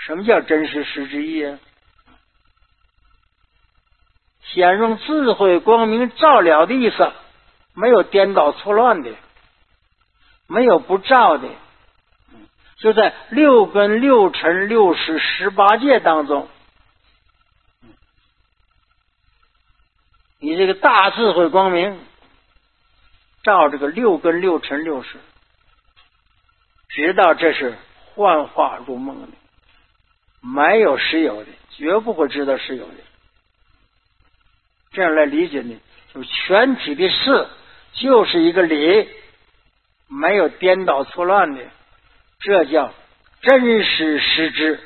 什么叫真实实之义啊？显用智慧光明照了的意思，没有颠倒错乱的，没有不照的，就在六根六尘六识18界当中，你这个大智慧光明照这个六根六尘六识，知道这是幻化入梦的，没有实有的，绝不会知道实有的。这样来理解呢，就全体的事就是一个理，没有颠倒错乱的，这叫真实实知。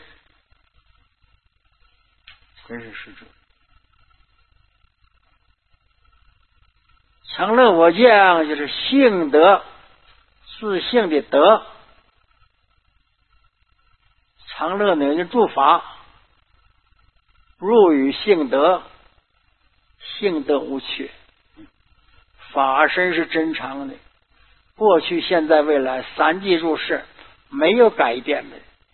真实实知。常乐我见就是性德，自性的德。常乐呢就诸法入于性德，性德无缺，法身是真常的，过去现在未来三际入世没有改变的，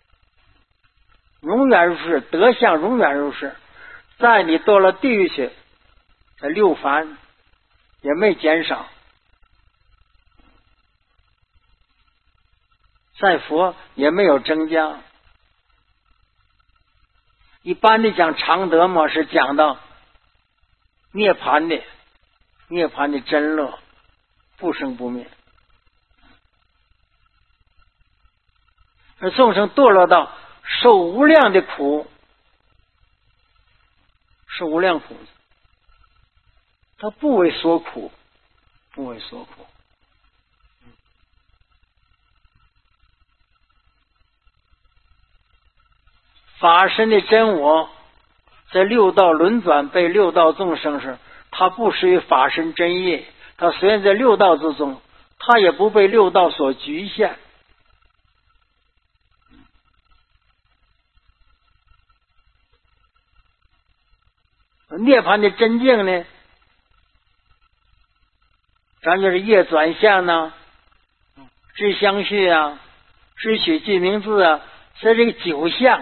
永远如是，德相永远如是。在你堕了地狱去，在六凡也没减少，在佛也没有增加。一般的讲常德嘛，是讲到涅槃的真乐，不生不灭。而众生堕落到受无量的苦，受无量苦，他不为所苦，不为所苦。法身的真我在六道轮转被六道众生时，他不属于法身真业，他虽然在六道之中，他也不被六道所局限。涅槃的真境呢，咱就是业转向呢，知相续啊，知取记名字啊，是这个九相。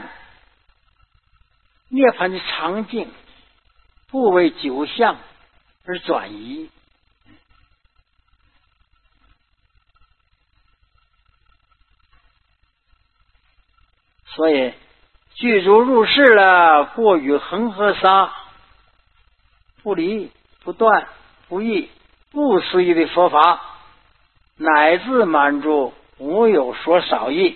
涅槃的常境不为九相而转移，所以具足入世了，过于恒河沙，不离不断不异不思议的佛法，乃至满足无有所少异，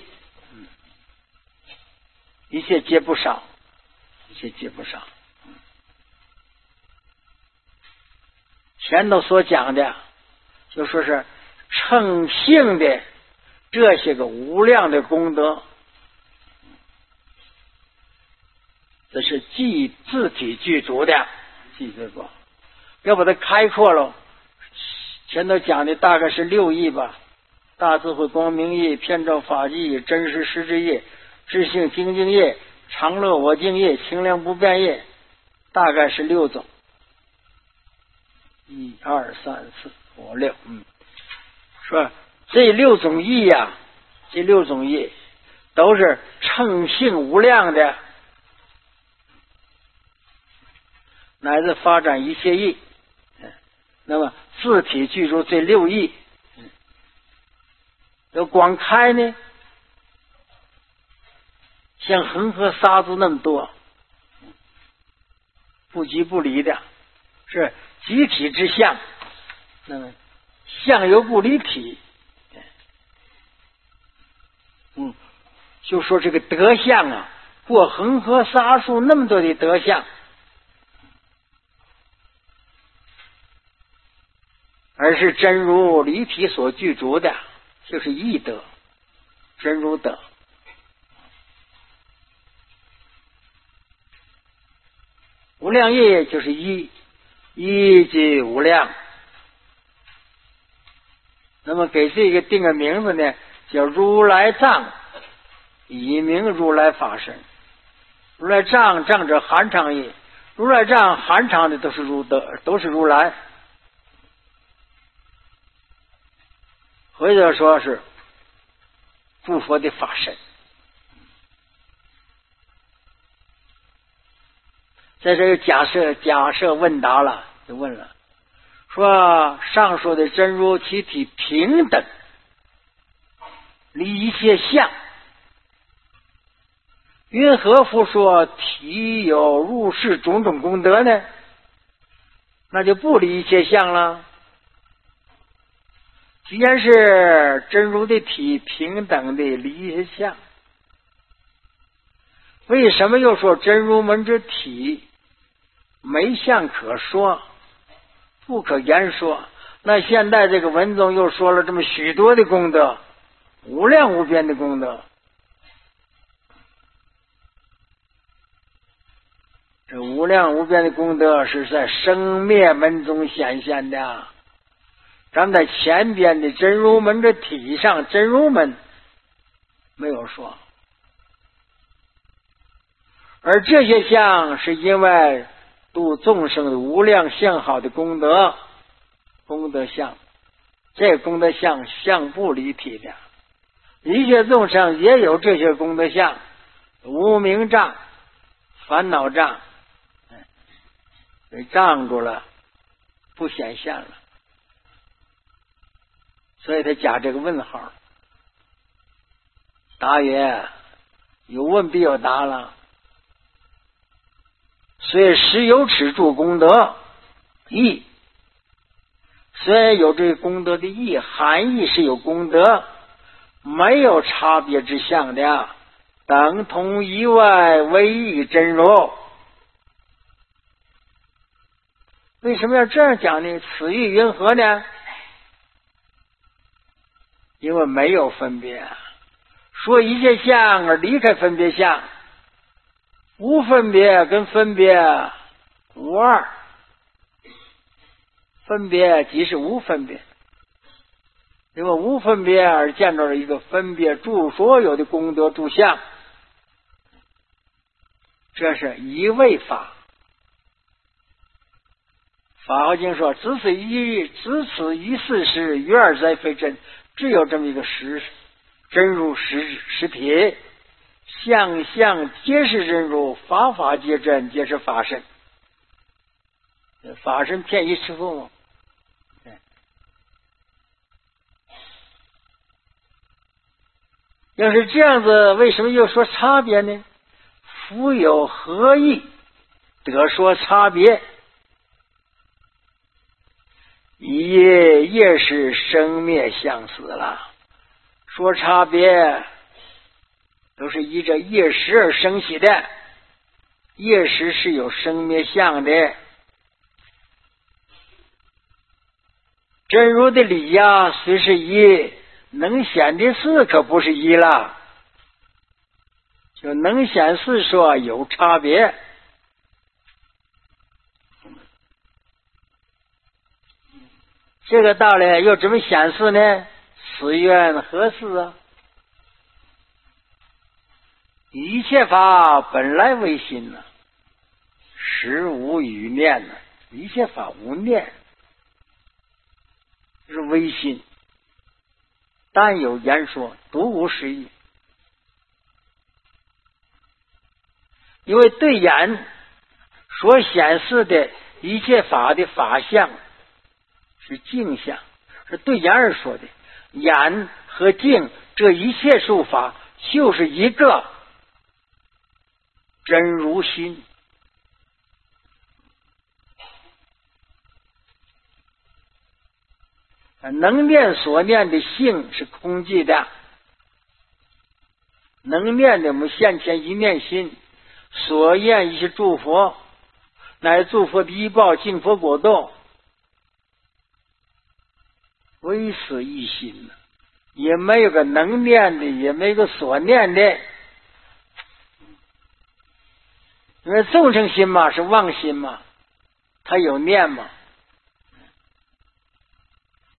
一切皆不少，一切皆不少。前头所讲的就说是称性的这些个无量的功德，这是即自体具足的，记这个要把它开阔了。前头讲的大概是6义吧，大智慧光明义、遍照法纪、真实实之业、智性精进业、常乐我净业、清凉不变业，大概是6种。1、2、3、4、5、6，说这6种义呀，这6种义都是称性无量的，乃至发展一切义。那么自体具足这6义，要广开呢，像恒河沙子那么多，不即不离的，是集体之相。那么相由不离体，就说这个德相啊，过恒河沙数那么多的德相，而是真如离体所具足的，就是义德，真如德。无量业就是一即无量。那么给这个定个名字呢，叫如来藏，以名如来法身。如来藏，藏者含藏业，如来藏含藏的都是如德，都是如来。或者说是诸佛的法身。 在这有假设问答了，就问了，说上述的真如其体平等，离一切相，云何复说体有入世种种功德呢？那就不离一切相了。既然是真如的体平等的离一切相，为什么又说真如门之体没相可说，不可言说？那现在这个文宗又说了这么许多的功德，无量无边的功德。这无量无边的功德是在生灭门中显现的，咱们在前边的真如门的体上，真如门没有说，而这些相是因为度众生的无量相好的功德相，这功德相不离体的，一切众生也有这些功德相，无明障、烦恼障，被障住了，不显现了，所以他加这个问号。答曰：有问必有答了。虽实有此诸功德义，虽然有这个功德的义，含义是有功德，没有差别之相的，等同一外唯一真如。为什么要这样讲呢？此义云何呢？因为没有分别，说一切相而离开分别相，无分别跟分别无二，分别即是无分别，因为无分别而见到了一个分别诸所有的功德诸相，这是一味法。法华经说：只此一事实，于二哉非真。只有这么一个真如实体，相皆是真如，法皆真，皆是法身。法身遍一师父嘛。要是这样子，为什么又说差别呢？夫有何意得说差别？一业是生灭相死了，说差别都是依着业识而生起的，业识是有生灭相的。真如的理呀，虽是一，能显的事可不是一了，就能显事说有差别。这个道理又怎么显示呢？此愿何事啊？一切法本来为心呢，实无语念呢，一切法无念，是唯心，但有言说，独无实义。因为对眼所显示的一切法的法相是镜相，是对眼而说的。眼和镜这一切术法就是一个真如心。能念所念的性是空寂的，能念的我们现前一念心，所念一些诸佛，乃诸佛的依报净佛果动，唯此一心，也没有个能念的，也没有个所念的。因为众生心嘛，是妄心嘛，他有念嘛，